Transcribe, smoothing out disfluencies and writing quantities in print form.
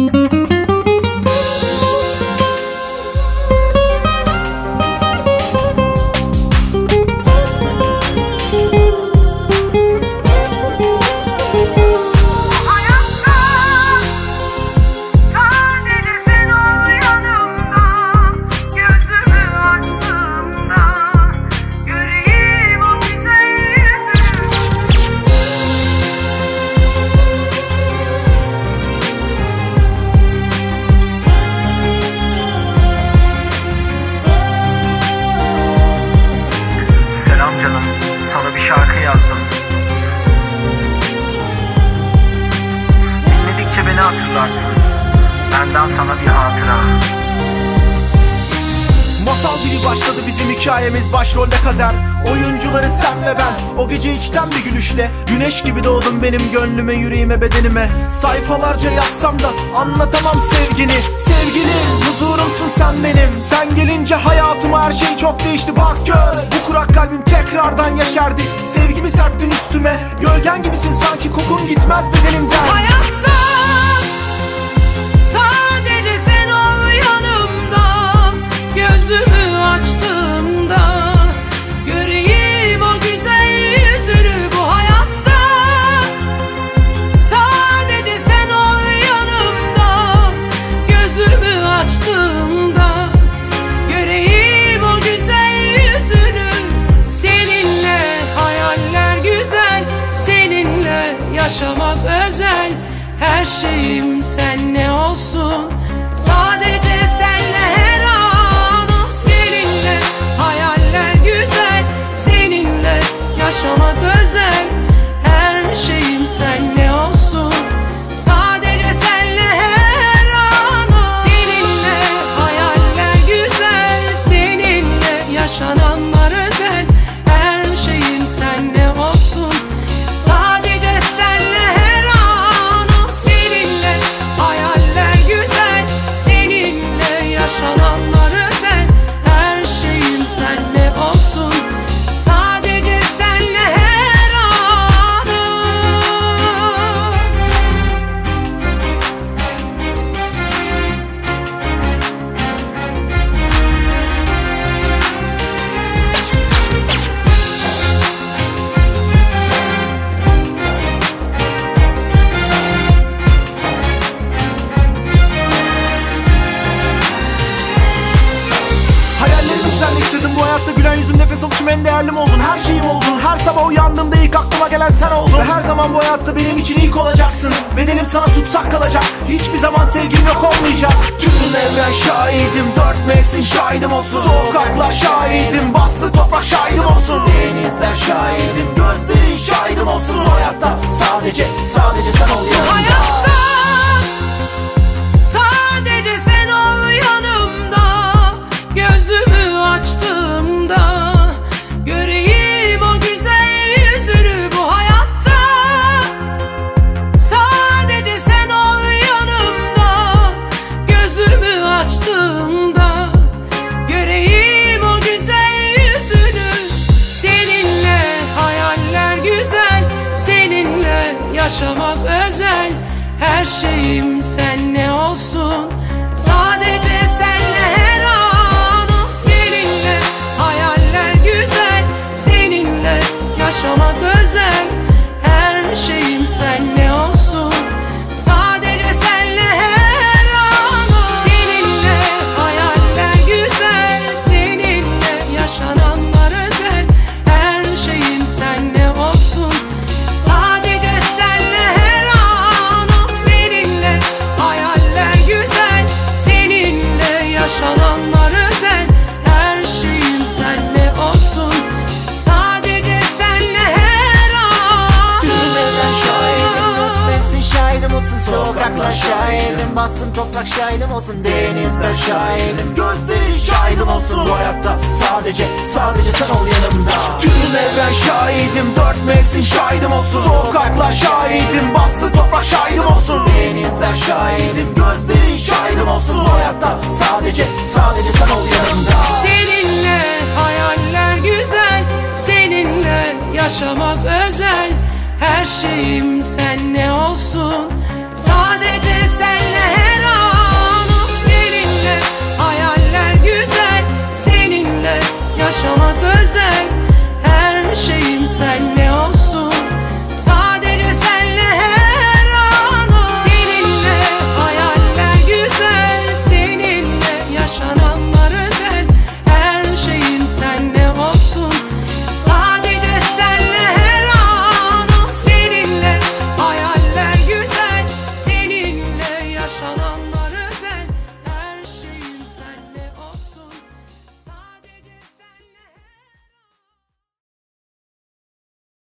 Sana bir şarkı yazdım. Dinledikçe beni hatırlarsın. Benden sana bir hatıra. Masal gibi başladı bizim hikayemiz, başrolde kader. Oyuncuları sen ve ben. O gece içten bir gülüşle güneş gibi doğdun benim gönlüme, yüreğime, bedenime. Sayfalarca yazsam da anlatamam sevgini. Sevgilim, huzurumsun sen benim. Sen gelince hayatıma her şey çok değişti, bak gör. Bu kurak kalbim tekrardan yaşardı. Sevgimi serptin üstüme. Gölgen gibisin sanki, kokun gitmez bedenimden. Hayatta sadece sen ol yanımda. Gözümü açtığımda göreyim o güzel yüzünü. Bu hayatta sadece sen ol yanımda. Gözümü açtığımda göreyim o güzel yüzünü. Seninle hayaller güzel, seninle yaşamak özel. Her şeyim senle olsun, sadece senle her anım. Seninle hayaller güzel, seninle yaşamak özel. Her şeyim senle olsun, sadece senle her anım. Seninle hayaller güzel, seninle yaşananlar özel. Her şeyim senle olsun, sadece senle her anım. Seninle hayaller güzel, seninle yaşananlar özel. Her şeyim senle olsun, sadece senle her anım. Hayallerimi güzelleştirdim bu hayatta, gülen yüzüm, nefes alışım, en değerlim oldun. Her şeyim oldun, her sabah uyandığımda ilk aklıma gelen sen oldun. Ve her zaman bu hayatta benim için ilk olacaksın. Bedenim sana tutsak kalacak, hiçbir zaman sevgim yok olmayacak. Tüm evren şahidim, dört mevsim şahidim olsun. Sokaklar şahidim, bastı toprak şahidim olsun. Denizler şahidim, gözlerin şahidim olsun. Bu hayatta sadece sen ol yanımda. Hayatta sadece sen ol yanımda. Gözümü açtığımda göreyim o güzel yüzünü. Bu hayatta sadece sen ol yanımda. Gözümü açtığımda göreyim o güzel yüzünü. Seninle hayaller güzel, seninle yaşamak özel. Her şeyim senle olsun, sadece senle her anım. Seninle hayaller güzel, seninle yaşamak özel. Her şeyim senle olsun, sadece senle her anım. Seninle hayaller güzel, seninle yaşananlar özel. Her şeyim senle olsun, sadece senle her anım. Seninle hayaller güzel, seninle yaşananlar özel. Her şeyim senle olsun, sadece senle her anım. Tüm evren şahidim, dört mevsim şahidim olsun. Sokaklar şahidim, bastım toprak şahidim olsun. Denizler şahidim, gözlerin şahidim olsun. Bu hayatta sadece sen ol yanımda. Tüm evren şahidim, dört mevsim şahidim olsun. Sokaklar şahidim, bastı toprak şahidim olsun. Denizler şahidim, gözlerin şahidim olsun. Bu hayatta sadece sen ol yanımda. Seninle hayaller güzel, seninle yaşamak özel. Her şeyim senle olsun, sadece senle her senle olsun. Sadece senle her an. Seninle hayaller güzel, seninle yaşananlar özel. Her şeyin senle olsun. Sadece senle her an. Seninle hayaller güzel, seninle yaşananlar